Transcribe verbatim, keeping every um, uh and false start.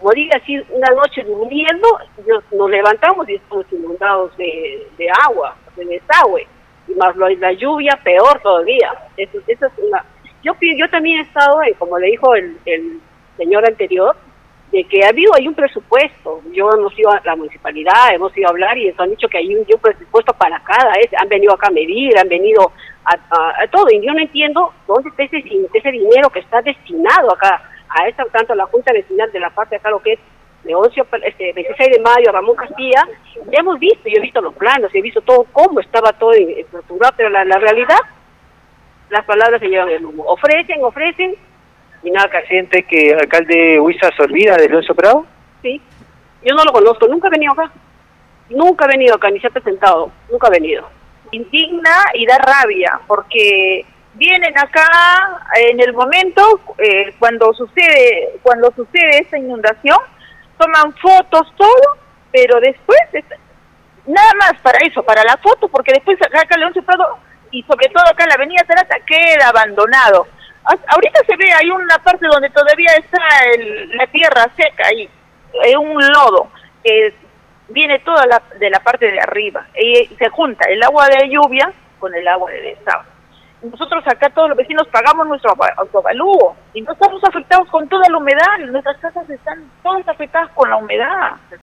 morir así una noche durmiendo, nos, nos levantamos y estamos inundados de, de agua, de desagüe, y más lo, la lluvia peor todavía. Eso, eso es una... Yo, yo también he estado, en, como le dijo el, el señor anterior, de que ha habido hay un presupuesto. Yo hemos ido a la municipalidad, hemos ido a hablar y nos han dicho que hay un, un presupuesto para cada, ¿eh? Han venido acá a medir, han venido a, a, a todo, y yo no entiendo dónde está ese, ese dinero que está destinado acá, a esa, tanto a la Junta Vecinal de la parte de acá, lo que es Leoncio, este, veintiséis de mayo, Ramón Castilla. Ya hemos visto, yo he visto los planos, he visto todo, cómo estaba todo estructurado, pero la, la realidad, las palabras se llevan el humo. Ofrecen, ofrecen, y nada que hacer. ¿Siente que el alcalde Huiza se olvida de Leoncio Prado? Sí, yo no lo conozco, nunca he venido acá, nunca he venido acá, ni se ha presentado, nunca ha venido. Indigna y da rabia, porque vienen acá en el momento, eh, cuando sucede cuando sucede esta inundación, toman fotos, todo, pero después, nada más para eso, para la foto, porque después acá Leoncio Prado, y sobre todo acá en la avenida Tarata, queda abandonado. Ahorita se ve, hay una parte donde todavía está el, la tierra seca ahí, hay un lodo que viene toda la, de la parte de arriba, y se junta el agua de lluvia con el agua de desagüe. Nosotros acá todos los vecinos pagamos nuestro autoavalúo y no estamos afectados con toda la humedad, nuestras casas están todas afectadas con la humedad.